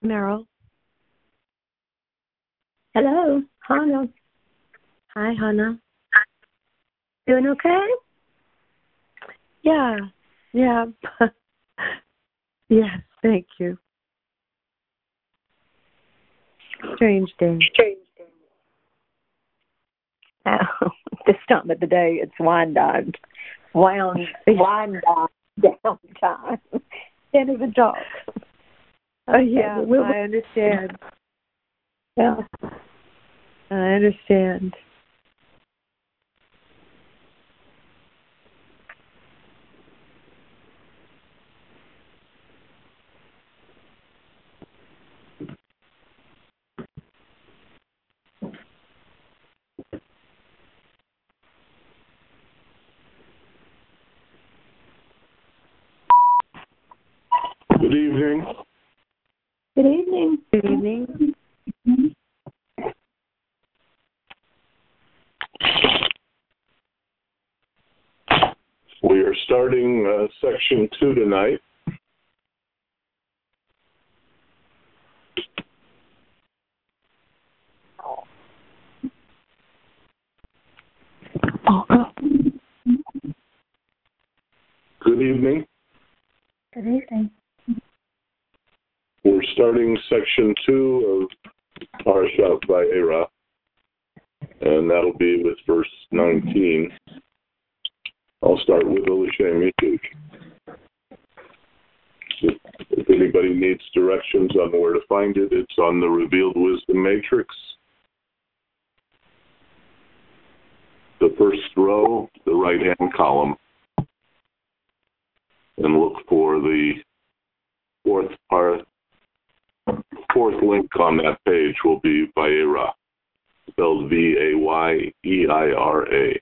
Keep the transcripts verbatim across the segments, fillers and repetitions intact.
Meryl. Hello, Hannah. Hi, Hannah. Doing okay? Yeah, yeah. Yes, thank you. Strange day. Strange day. Oh, this time of the day, it's wind down. Wound, wind down downtime. Can't even talk. Oh, yeah, I understand. Yeah. I understand. Good evening. Good evening. Good evening. We are starting uh, section two tonight. Good evening. Good evening. We're starting section two of Parashat Vayera, and that'll be with verse nineteen. I'll start with Elishem Yitzchak. If, if anybody needs directions on where to find it, it's on the Revealed Wisdom Matrix. The first row, the right-hand column, and look for the fourth part. Fourth link on that page will be Vayera, spelled V A Y E I R A.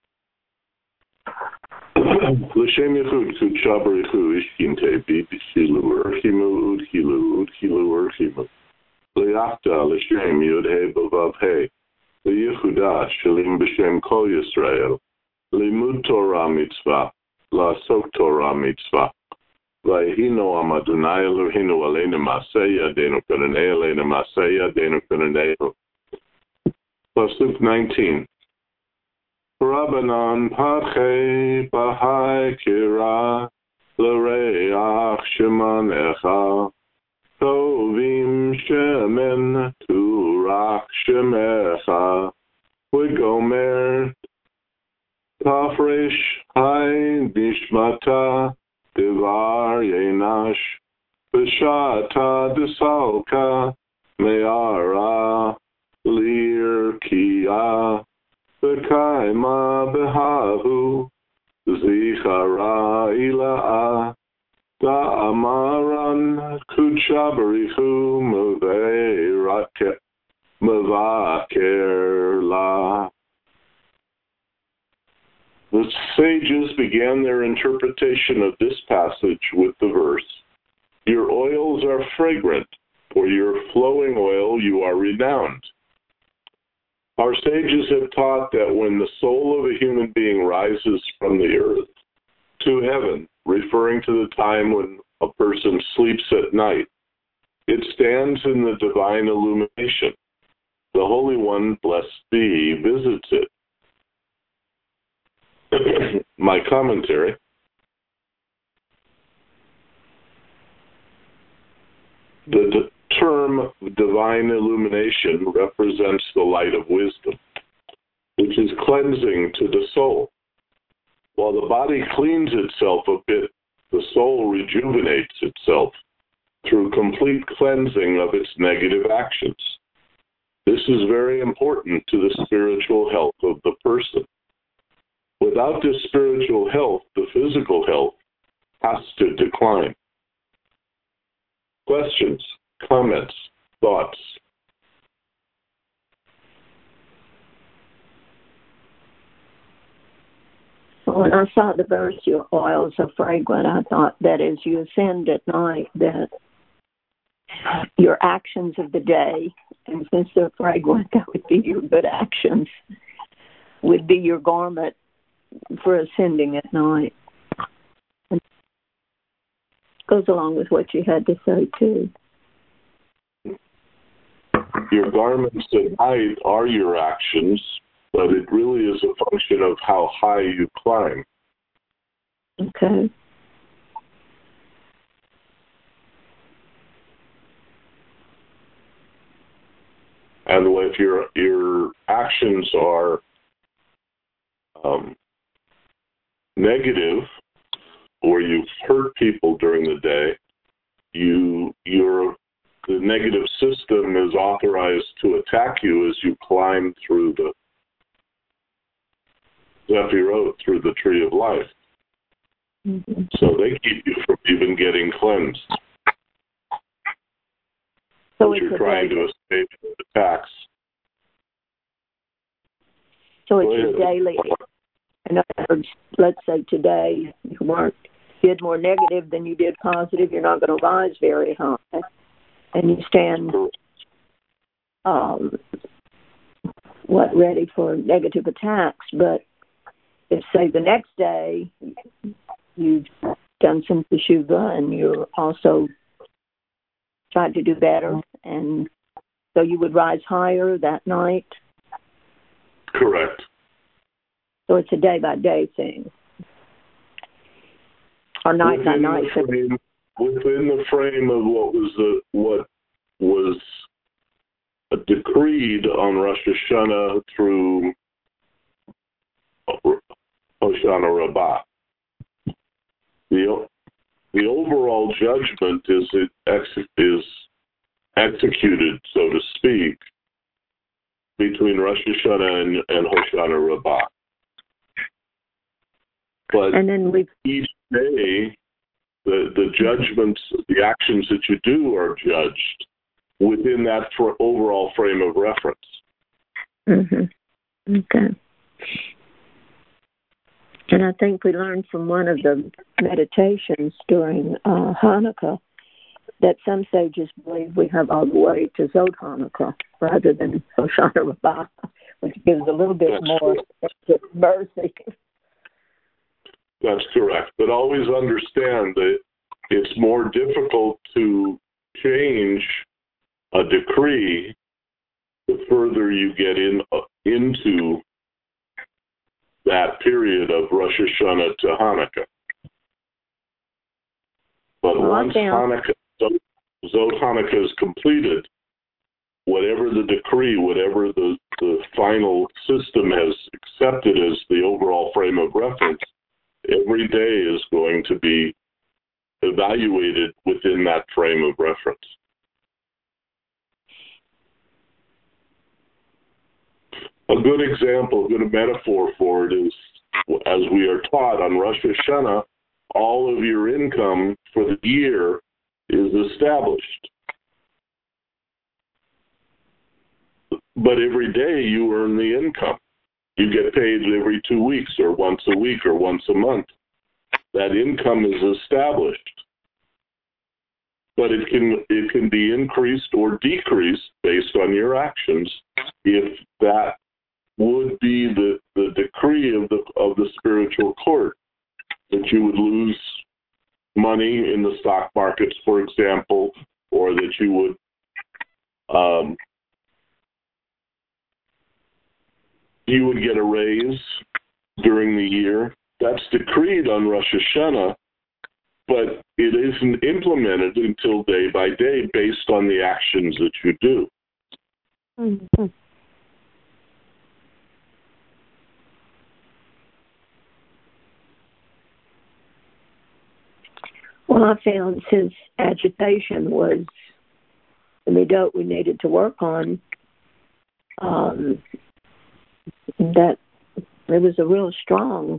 L'shem yichud kudsha b'richu ishkinte b'tishilu urchimu udhilu udhilu urchimu l'yachta l'shem yud he b'vav he l'yichuda shalim b'shem kol Yisrael limud Torah mitzvah la'asok Torah mitzvah v'yihino am Adonai Eloheinu aleinu ma'aseh yadeinu k'nanei aleinu ma'aseh yadeinu k'nanei. Pasuk nineteen. Rabbanan pache bahai kira l'reach shemanecha tovim shemen turach shemecha v'gomer tafresh hai nishmata devar yenash v'shata desalka me'ara lirkia B'kaima b'havu zichara ila'a da'amaran kudsha b'richu mevaker la. The sages began their interpretation of this passage with the verse, "Your oils are fragrant, for your flowing oil you are renowned." Our sages have taught that when the soul of a human being rises from the earth to heaven, referring to the time when a person sleeps at night, it stands in the divine illumination. The Holy One, blessed be, visits it. My commentary. The term divine illumination represents the light of wisdom, which is cleansing to the soul. While the body cleans itself a bit, the soul rejuvenates itself through complete cleansing of its negative actions. This is very important to the spiritual health of the person. Without this spiritual health, the physical health has to decline. Questions? Comments, thoughts? When I saw the verse, your oils are fragrant, I thought that as you ascend at night, that your actions of the day, and since they're fragrant, that would be your good actions, would be your garment for ascending at night. And goes along with what you had to say, too. your garments at night are your actions, but it really is a function of how high you climb. Okay. And if your your actions are um, negative, or you've hurt people during the day, you your the negative system is authorized to attack you as you climb through the Zephirot, through the tree of life. Mm-hmm. So they keep you from even getting cleansed. So as you're trying to escape attacks. So it's your daily. In other words, let's say today you weren't did more negative than you did positive. You're not going to rise very high, and you stand um, what ready for negative attacks. But if say the next day you've done some teshuva and you're also tried to do better, and so you would rise higher that night. Correct. So it's a day-by-day thing. Or night-by-night thing. Within the frame of what was the, what was decreed on Rosh Hashanah through Hoshana Rabbah. The, the overall judgment is, it ex, is executed, so to speak, between Rosh Hashanah and, and Hoshana Rabbah. But and then we each day, the, the judgments, the actions that you do are judged within that for overall frame of reference. Mm-hmm. Okay. And I think we learned from one of the meditations during uh, Hanukkah that some sages believe we have all the way to Zod Hanukkah rather than Hoshana Rabbah, which gives a little bit That's more mercy. That's correct. But always understand that it's more difficult to change a decree the further you get in uh, into that period of Rosh Hashanah to Hanukkah. But well, once Hanukkah, Zod Hanukkah is completed, whatever the decree, whatever the, the final system has accepted as the overall frame of reference, every day is going to be evaluated within that frame of reference. A good example, a good metaphor for it is, as we are taught on Rosh Hashanah, all of your income for the year is established. But every day you earn the income. You get paid every two weeks or once a week or once a month. That income is established. But it can it can be increased or decreased based on your actions if that would be the, the decree of the of the spiritual court, that you would lose money in the stock markets, for example, or that you would um, you would get a raise during the year. That's decreed on Rosh Hashanah, but it isn't implemented until day by day based on the actions that you do. Mm-hmm. Well, I found since agitation was the midot we needed to work on, um, that there was a real strong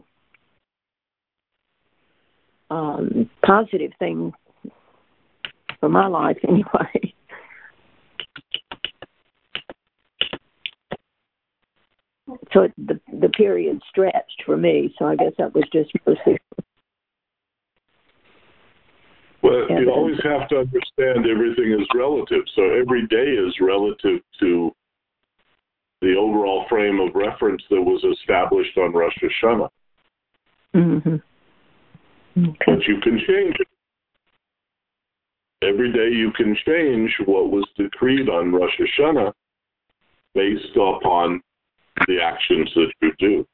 um, positive thing for my life anyway. So it, the the period stretched for me, so I guess that was just mercy. Well, you always have to understand everything is relative. So every day is relative to the overall frame of reference that was established on Rosh Hashanah. Mm-hmm. Okay. But you can change it. every day you can change what was decreed on Rosh Hashanah based upon the actions that you do.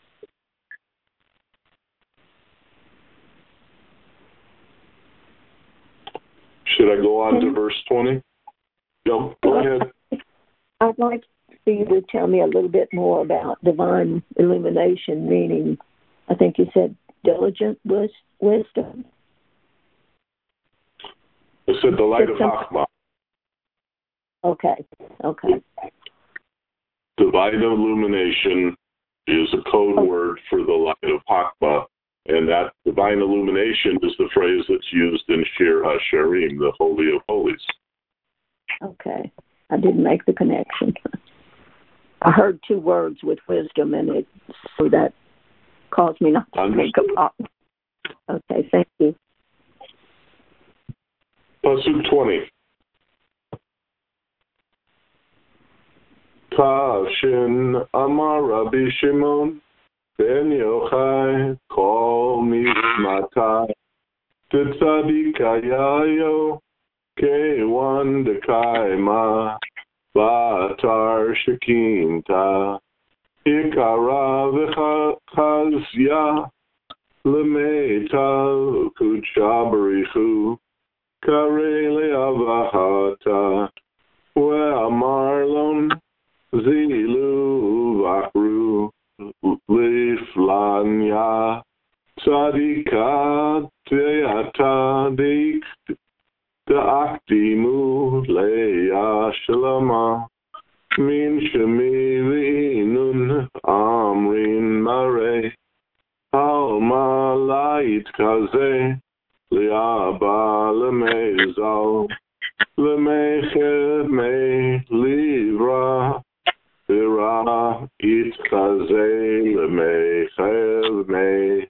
Should I go on to verse twenty? No, go ahead. I'd like for you to tell me a little bit more about divine illumination, meaning, I think you said diligent wis- wisdom. I said the light of Chachma. Okay, okay. Divine illumination is a code oh. word for the light of Chachma, and that divine illumination is the phrase that's used in Shir HaShirim, the Holy of Holies. Okay, I didn't make the connection. I heard two words with wisdom, and it so that caused me not to Understood. make a pop. Okay, thank you. Pasuk twenty. Kashin Amar Rabbi Shimon Ben Yochai Kol Mishmatai Tetzadikayayo Kewan Dekaima Batar Shekinta Ikara V'chazya Lemeta Kuchabarichu Kare Leavahata Ve'amarlon Zilu Vakru Liflanya Tzadika Teata Dik Deaktimu Leia Shalama Min Shemi Vinun Amrin Mare Alma Lait Kaze Liaba Lemezal Lemechet Me Livra Ira Itchaze Lemechet Me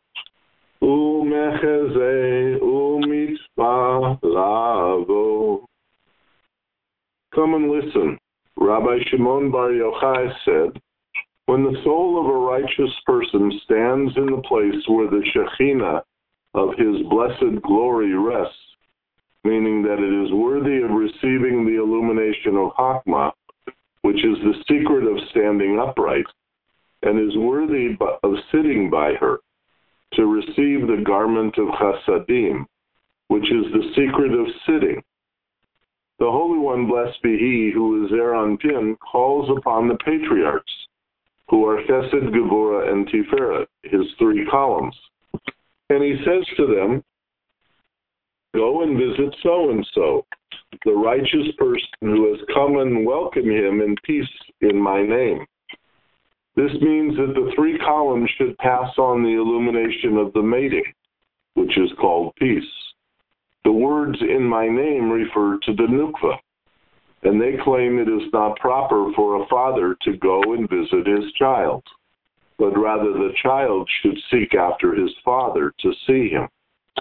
Umecheze Umitzpah Lavo. Come and listen. Rabbi Shimon Bar Yochai said, when the soul of a righteous person stands in the place where the Shekhinah of his blessed glory rests, meaning that it is worthy of receiving the illumination of Chachma, which is the secret of standing upright, and is worthy of sitting by her, to receive the garment of Chasadim, which is the secret of sitting. The Holy One, blessed be He, who is Aaron Pin, calls upon the patriarchs, who are Chesed, Gevurah, and Tiferet, his three columns. And he says to them, go and visit so-and-so, the righteous person who has come, and welcome him in peace in my name. This means that the three columns should pass on the illumination of the mating, which is called peace. The words in my name refer to the nukva, and they claim it is not proper for a father to go and visit his child, but rather the child should seek after his father to see him.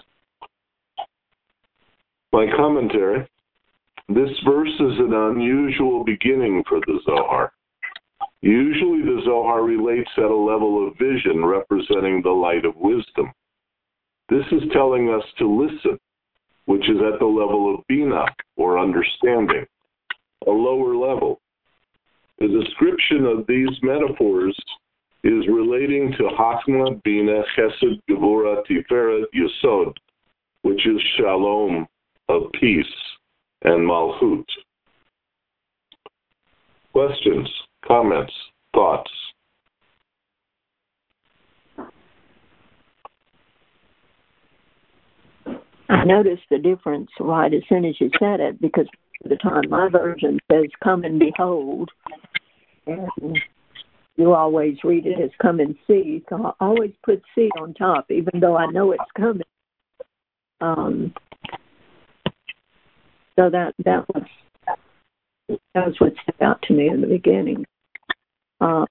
My commentary, this verse is an unusual beginning for the Zohar. Usually the Zohar relates at a level of vision representing the light of wisdom. This is telling us to listen, which is at the level of Bina, or understanding, a lower level. The description of these metaphors is relating to Chachma, Bina, Chesed, Gevurah, Tiferet, Yesod, which is Shalom, of peace, and Malchut. Questions, comments, thoughts? I noticed the difference right as soon as you said it, because at the time my version says, come and behold, and you always read it as come and see, so I always put see on top, even though I know it's coming. Um, so that, that was that was what stuck out to me in the beginning. Uh,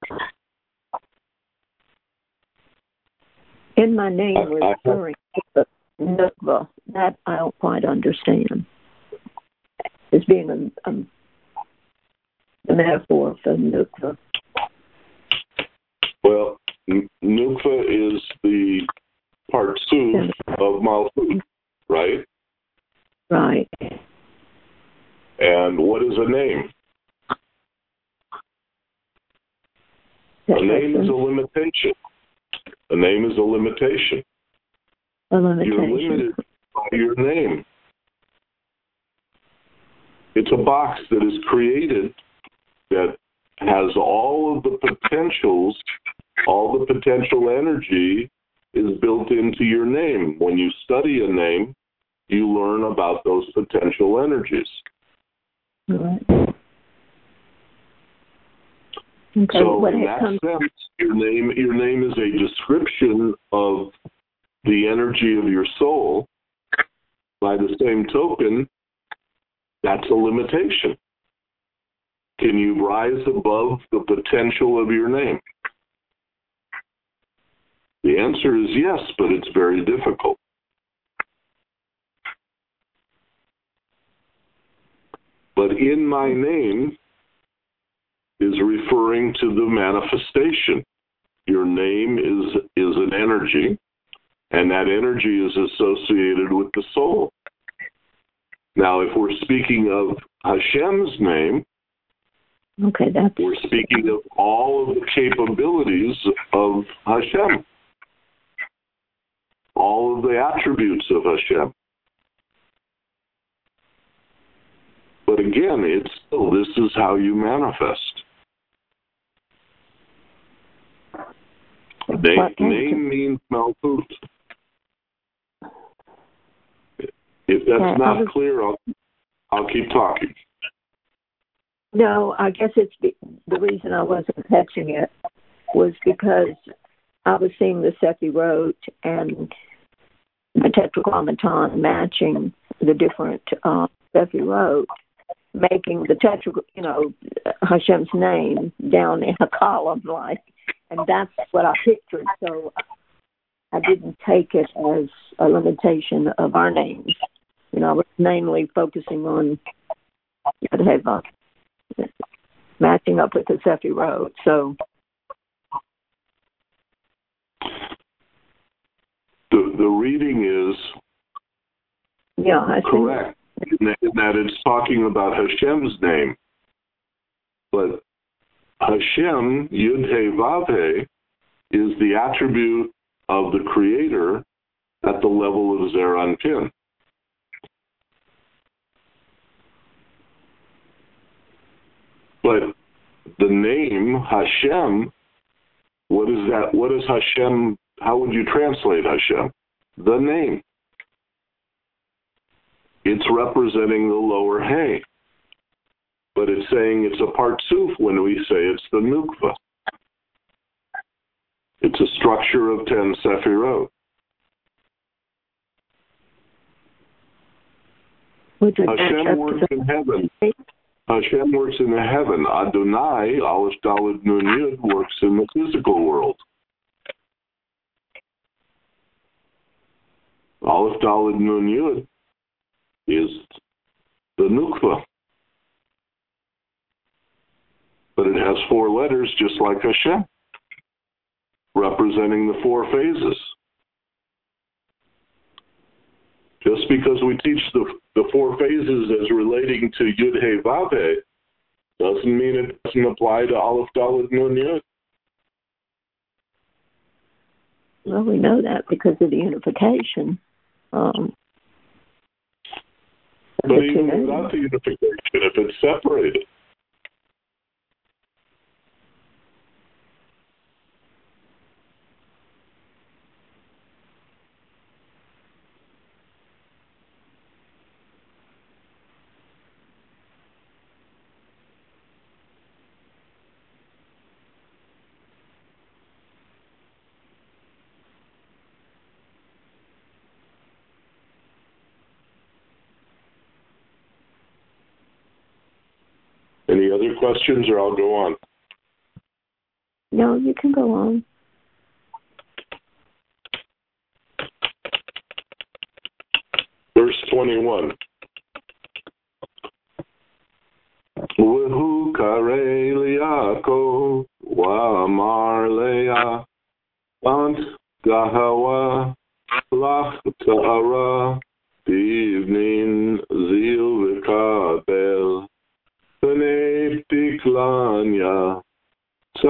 in my name, we're referring to the nukva. That I don't quite understand. As being a, a, a metaphor for nukva. Well, nukva is the part two of Malchut, right? Right. And what is a name? A name is a limitation. A name is a limitation. A limitation. You're limited by your name. It's a box that is created that has all of the potentials, all the potential energy is built into your name. When you study a name, you learn about those potential energies. Right. Okay, so when in it that comes sense, your name, your name is a description of the energy of your soul. By the same token, that's a limitation. Can you rise above the potential of your name? The answer is yes, but it's very difficult. But in my name is referring to the manifestation. Your name is, is an energy, and that energy is associated with the soul. Now, if we're speaking of Hashem's name, okay, that's... we're speaking of all of the capabilities of Hashem, all of the attributes of Hashem. But again, it's still, this is how you manifest. Name, name means Malkut. If that's yeah, not was, clear, I'll, I'll keep talking. No, I guess it's the, the reason I wasn't catching it was because I was seeing the Sefirot and the Tetragrammaton matching the different uh, Sefirot, making the tetra, you know, Hashem's name down in a column, like, and that's what I pictured. So I didn't take it as a limitation of our names. You know, I was mainly focusing on Yod-Heh-Vav, matching up with the Sefirot. So the the reading is yeah, I correct. In that, in that it's talking about Hashem's name. But Hashem, Yud-Heh-Vav-Heh, is the attribute of the Creator at the level of Zeir Anpin. But the name Hashem, what is that? What is Hashem? How would you translate Hashem? The name. It's representing the lower hay. But it's saying it's a partsuf when we say it's the nukva. It's a structure of ten Sefirot. Hashem works in heaven. Hashem works in the heaven. Adonai, Aleph Daled Nun Yud, works in the physical world. Aleph Daled Nun Yud is the nukva. But it has four letters just like Hashem, representing the four phases. Just because we teach the, the four phases as relating to Yud-Heh-Vav-Heh doesn't mean it doesn't apply to Aleph Daled Nun Yud. Well, we know that because of the unification. Um, but even without the unification, if it's separated, any other questions, or I'll go on? No, you can go on. Verse twenty-one. Whu karei liYaakov wa'amar leah ant gahawa lach ta'ara b'ivnin zil v'kabel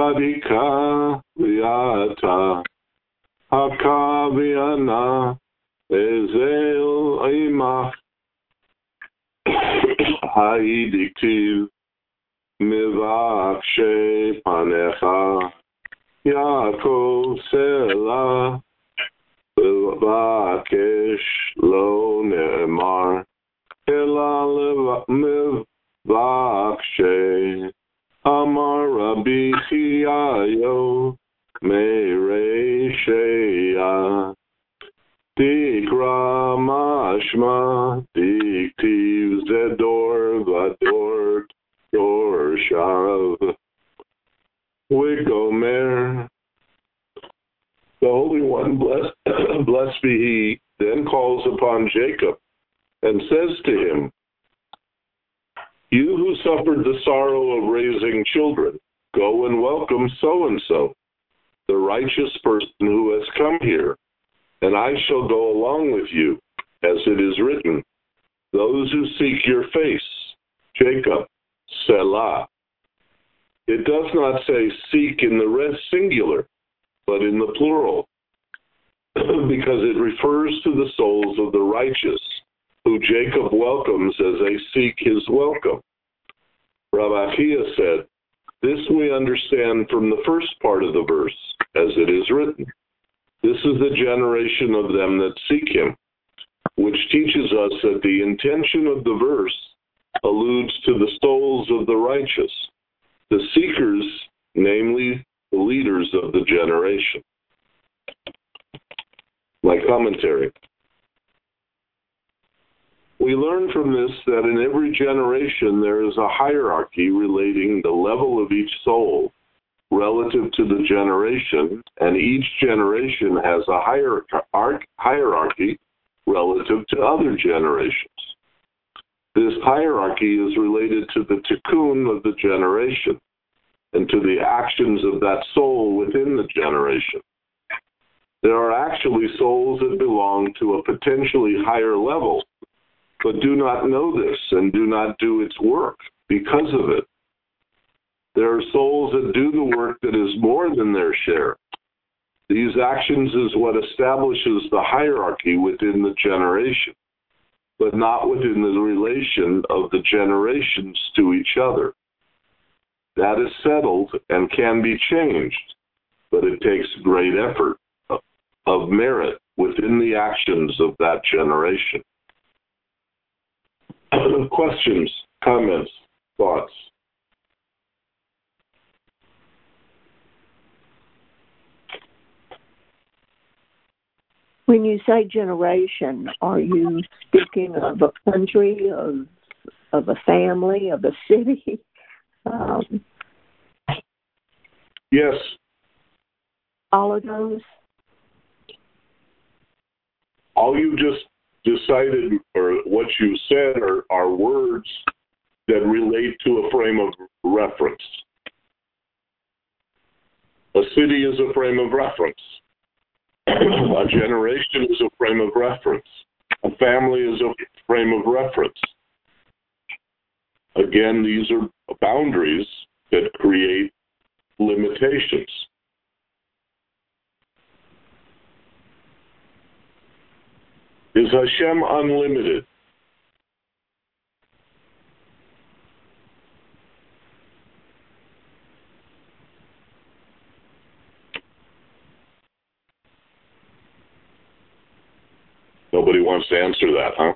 Adika Viata Hakaviana Ezel Imach Haidiktiv Mivakshe Panecha Yaakov Selah Vakesh Lo Ne'emar Ela Mivakshe Amar Rabbi Chiyayo Mereisheya Dikra Mashma Diktiv Zedor Vador Dor Sharav Wigomer. The Holy One, blessed, blessed be He, then calls upon Jacob and says to him, "You who suffered the sorrow of raising children, go and welcome so-and-so, the righteous person who has come here, and I shall go along with you, as it is written, those who seek your face, Jacob, Selah." It does not say seek in the res singular, but in the plural, because it refers to the souls of the righteous, who Jacob welcomes as they seek his welcome. Rav Achia said, "This we understand from the first part of the verse, as it is written. This is the generation of them that seek him," which teaches us that the intention of the verse alludes to the souls of the righteous, the seekers, namely the leaders of the generation. My commentary. We learn from this that in every generation there is a hierarchy relating the level of each soul relative to the generation, and each generation has a hierarchy relative to other generations. This hierarchy is related to the tikkun of the generation and to the actions of that soul within the generation. There are actually souls that belong to a potentially higher level, but do not know this and do not do its work because of it. There are souls that do the work that is more than their share. These actions is what establishes the hierarchy within the generation, but not within the relation of the generations to each other. That is settled and can be changed, but it takes great effort of merit within the actions of that generation. Questions, comments, thoughts? When you say generation, are you speaking of a country, of of a family, of a city? Um, yes. All of those? All you just decided, or what you said, are, are words that relate to a frame of reference. A city is a frame of reference. A generation is a frame of reference. A family is a frame of reference. Again, these are boundaries that create limitations. Is Hashem unlimited? Nobody wants to answer that, huh?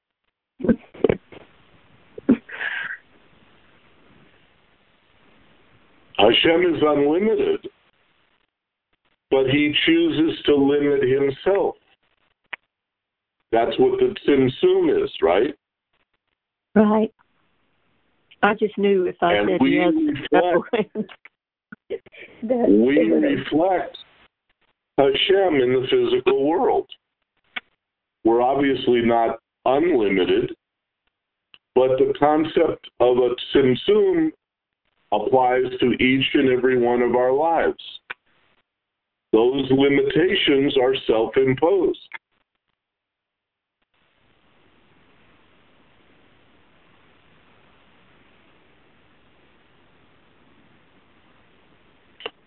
Hashem is unlimited, but he chooses to limit himself. That's what the tzimtzum is, right? Right. I just knew if I and said we yes. reflect, we reflect Hashem in the physical world. We're obviously not unlimited, but the concept of a tzimtzum applies to each and every one of our lives. Those limitations are self-imposed.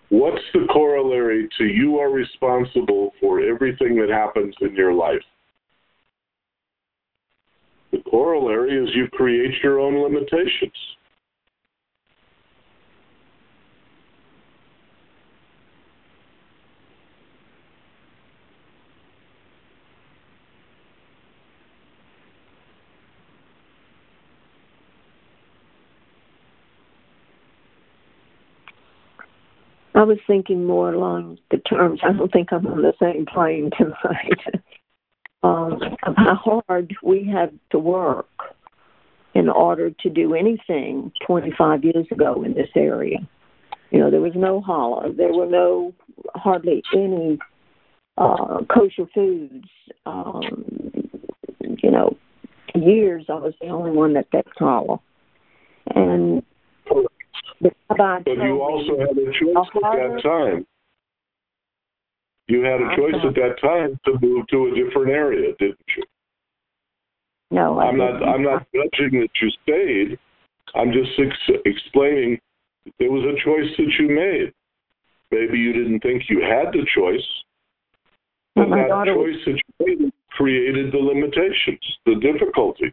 what's the corollary to you are responsible for everything that happens in your life? The corollary is you create your own limitations. I was thinking more along the terms, I don't think I'm on the same plane tonight, um, of how hard we had to work in order to do anything twenty-five years ago in this area. You know, there was no holler. There were no, hardly any uh, kosher foods. Um, you know, for years I was the only one that kept holler. And But you also had a choice at that time. You had a choice at that time to move to a different area, didn't you? No, I'm not. I'm not judging that you stayed. I'm just ex- explaining there was a choice that you made. Maybe you didn't think you had the choice, but that choice that you made created the limitations, the difficulty.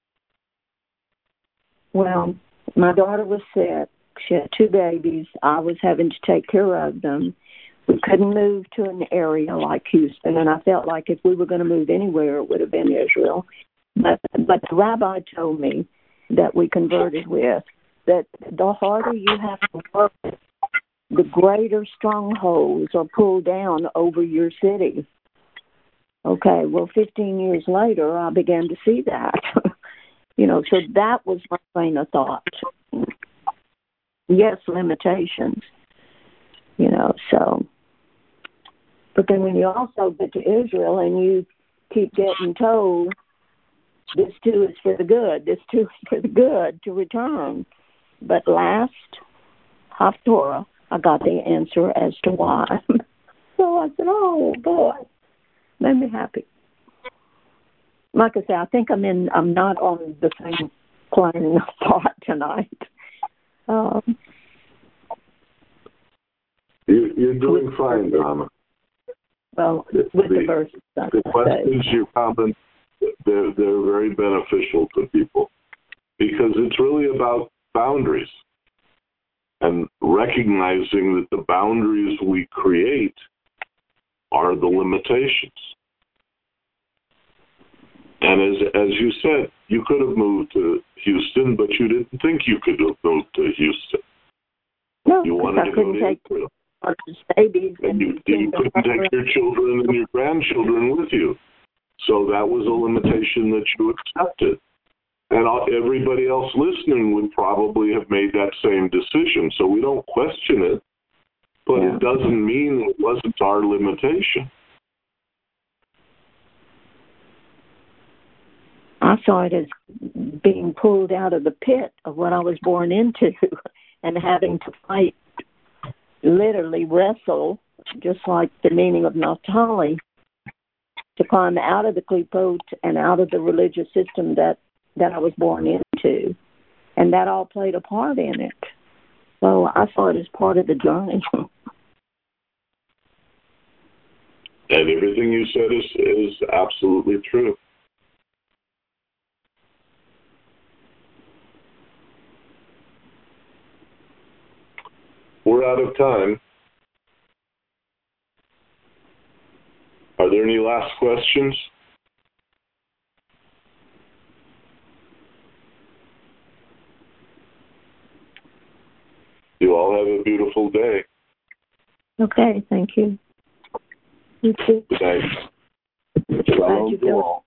Well, my daughter was sick. She had two babies. I was having to take care of them. We couldn't move to an area like Houston, and I felt like if we were going to move anywhere, it would have been Israel. But but the rabbi told me that we converted with that the harder you have to work, the greater strongholds are pulled down over your city. Okay, well, fifteen years later, I began to see that. you know, so that was my train of thought. Yes, limitations, you know, so. But then when you also get to Israel and you keep getting told, this too is for the good, this too is for the good, to return. But last Haftorah, I got the answer as to why. So I said, oh, boy, made me happy. Like I said, I think I'm in, I'm not on the same plane of thought tonight. Um, you, you're doing fine, Donna. Well, the, with the, the verses. The questions, your comments, they're, they're very beneficial to people because it's really about boundaries and recognizing that the boundaries we create are the limitations. And as as you said, you could have moved to Houston, but you didn't think you could have moved to Houston. No, you wanted I to couldn't go to take Israel. babies and you, you couldn't take your children and your grandchildren with you. So that was a limitation that you accepted. And all, everybody else listening would probably have made that same decision. So we don't question it, but yeah. It doesn't mean it wasn't our limitation. I saw it as being pulled out of the pit of what I was born into and having to fight, literally wrestle, just like the meaning of Naphtali, to climb out of the klipot and out of the religious system that, that I was born into. And that all played a part in it. So I saw it as part of the journey. And everything you said is, is absolutely true. We're out of time. Are there any last questions? You all have a beautiful day. Okay, thank you. You too. Good night. Shalom to all.